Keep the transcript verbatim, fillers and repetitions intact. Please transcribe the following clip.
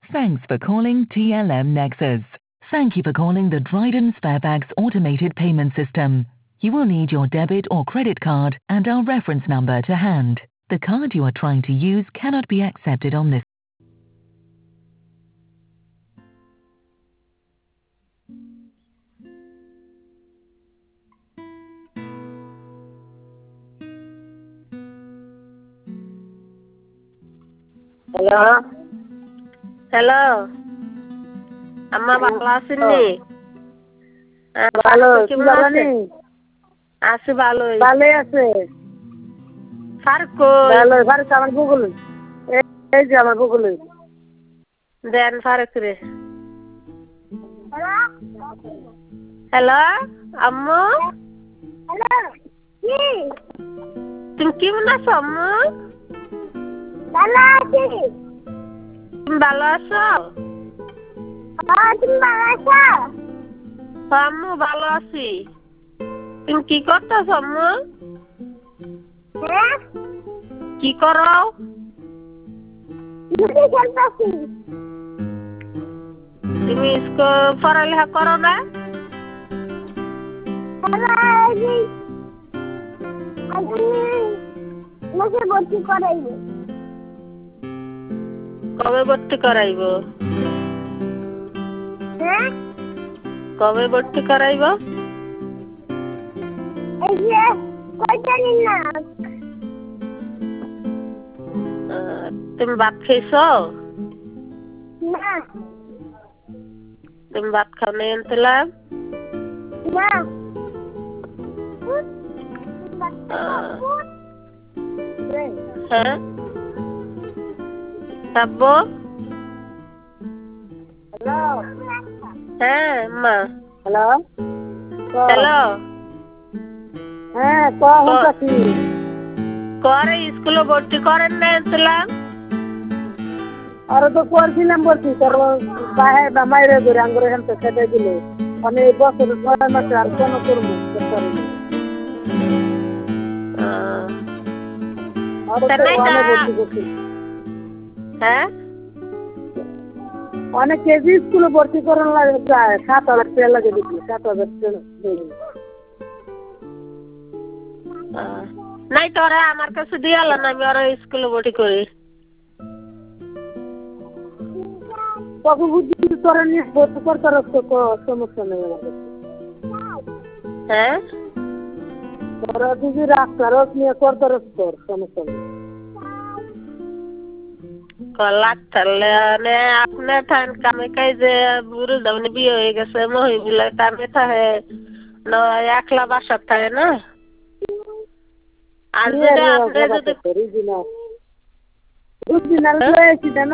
Thanks for calling T L M Nexus. Thank you for calling the Dryden Sparebags automated payment system. You will need your debit or credit card and our reference number to hand. The card you are trying to use cannot be accepted on this. Hello? Hello? Amma ভালো আছেননি? ভালো কেমন আছেন? আছি ভালোই। ভালোই আছে। ফারুক কই? ভালো ফারুক আমার গুগলে। এই যে আমার গুগলে। দেন ফারুক রে। হ্যালো আম্মু? হ্যালো কি? তুমি কেমন আছো আম্মু? ভালো আছি। তুমি ভালো আছো? হ্যাঁ তুমি ভালো আছো? আম্মু ভালো আছি। তুমি কি করতেছ আম্মু? হ্যাঁ কি করো? লুডো খেলতেছি। তুমি স্কুল পড়ালেখা করো না? আমাকে ভর্তি করাইবো। কবে ভর্তি করাইবো? হ্যাঁ কবে ভর্তি করাইবো? এই যে কয়টা দিন না। তুমি ভাত খেয়েছো? না। তুমি ভাত খাও নাই আনছিলাম? না। হ্যাঁ আব্বু? হ্যালো হ্যাঁ মা হ্যালো হ্যালো হ্যাঁ কী করে স্কুলে ভর্তি করেন না আনছিলাম? আরে তো করছিলাম ভর্তি তারপর বাহে বা মাইরে ধরে আঙ্গুরে হেলতে খেতে দিলে আমি এই বছর ছয় মাসে আর কেন করবো হ্যাঁ অনেক কেজি স্কুলে ভর্তি করার লাগে প্রায় সাত হাজার টাকা লাগে দিচ্ছি সাত হাজার টাকা নাই তোরা আমার কাছে দিয়ে আলো না আমি ওরা স্কুলে ভর্তি করি কত বুদ্ধি তোরা নিয়ে ভর্তি করতে রাখতো সমস্যা নেই আমাদের হ্যাঁ তোরা যদি রাস্তা রস নিয়ে করতে রাখতো সমস্যা নেই কলাক তাহলে আপনার থান কামে কাজ যে বুড়ো দামনে বিয়ে হয়ে গেছে মহিলা কামে থাকে না একলা বাসার থাকে না আর যদি আপনি যদি